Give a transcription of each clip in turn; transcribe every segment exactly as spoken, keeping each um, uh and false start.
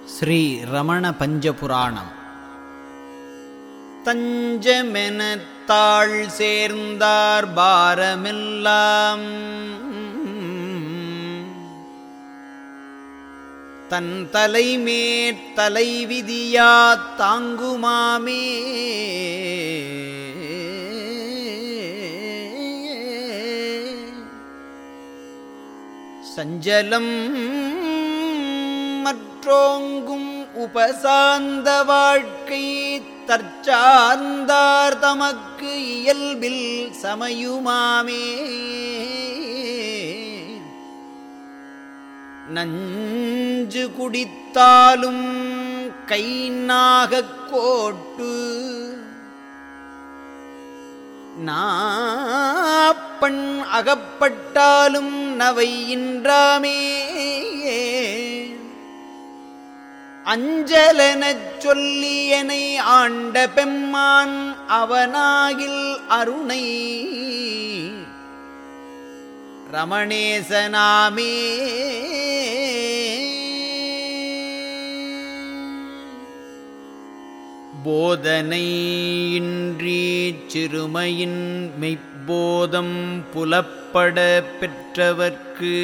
ஸ்ரீ ரமண பஞ்சபுராணம். தஞ்சமெனத் தாழ் சேர்ந்தார் பாரமெல்லாம் தன் தலைமேற் தலைவிதியாத் தாங்குமாமே. சஞ்சலம் மற்றோங்கும் உபசாந்த வாழ்க்கை தற்சார்ந்தார் தமக்கு இயல்பில் சமயுமாமே. நஞ்சு குடித்தாலும் கை நாகக் கோட்டு நாப்பண் அகப்பட்டாலும் நவை இன்றாமே. அஞ்சலெனச் சொல்லியனை ஆண்ட பெம்மான் அவனாகில் அருணை ரமணேசனாமே. போதனை இன்றி சிறுமையின் மெய்ப்போதம் புலப்பட பெற்றவர்க்கு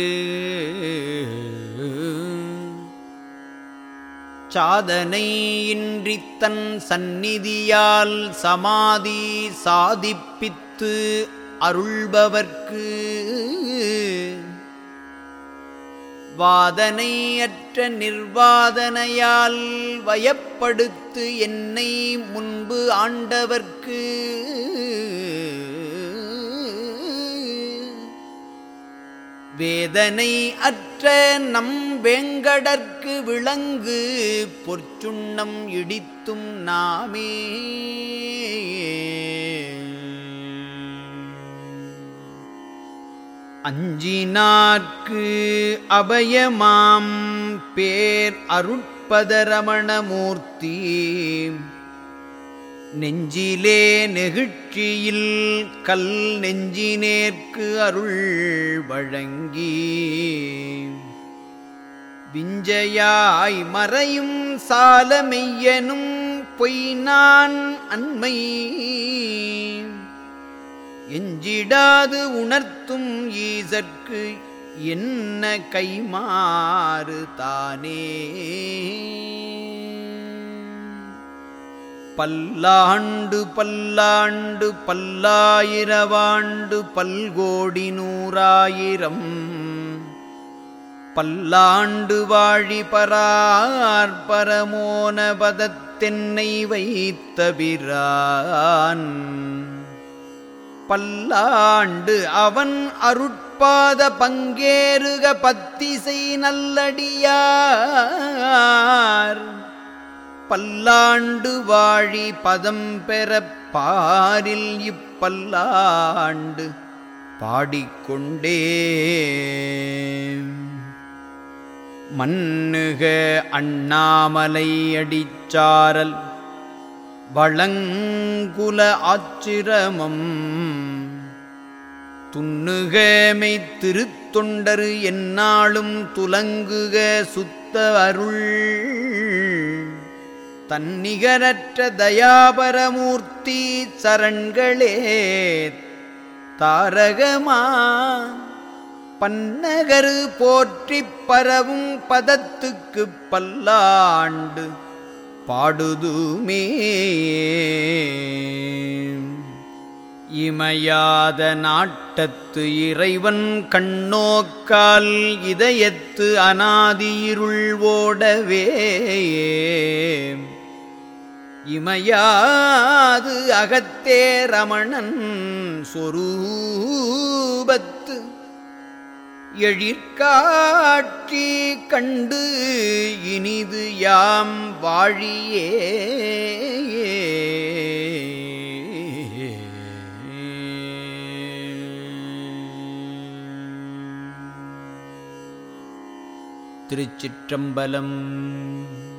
சாதனை இன்றி தன் சந்நிதியால் சமாதி சாதிப்பித்து அருள்பவர்க்கு வாதனையற்ற நிர்வாதனையால் வயப்படுத்து என்னை முன்பு ஆண்டவர்க்கு வேதனை அற்ற நம் வேங்கடற்கு விளங்கு பொற்சுண்ணம் இடித்தும் நாமே. அஞ்சினார்க்கு அபயமாம் பேர் அருட்பதரமணமூர்த்தி நெஞ்சிலே நெகிழ்ச்சியில் கல் நெஞ்சினேற்கு அருள் வழங்கி விஞ்சையாய் மறையும் சாலமெய்யனும் பொய்நான் அன்மை எஞ்சிடாது உணர்த்தும் ஈசற்கு என்ன கைமாறு தானே. பல்லாண்டு பல்லாண்டு பல்லாயிரவாண்டு பல்கோடி நூறாயிரம் பல்லாண்டு வாழி பரார் பரமோன பதத்தென்னை வைத்த பிரான் பல்லாண்டு அவன் அருட்பாத பங்கேறுக பத்திசை நல்லடியார் பல்லாண்டு வாழி பதம் பெறப் பாரில் இப்பல்லாண்டு பாடிக்கொண்டே. மன்னுக அண்ணாமலை அடிச்சாரல் வளங்குல ஆச்சிரமம் துன்னுகமை திருத்தொண்டரு எந்நாளும் துலங்குக சுத்த அருள் தன்னிகரற்ற தயாபரமூர்த்தி சரண்களே தாரகமா பன்னகரு போற்றிப் பரவும் பதத்துக்கு பல்லாண்டு பாடுதுமே. இமையாத நாட்டத்து இறைவன் கண்ணோக்கால் இதயத்து அநாதியிருள் ஓடவே இமையாது அகத்தே ரமணன் சொரூபத்து எழிற்காட்சி கண்டு இனிது யாம் வாழியே. திருச்சிற்றம்பலம்.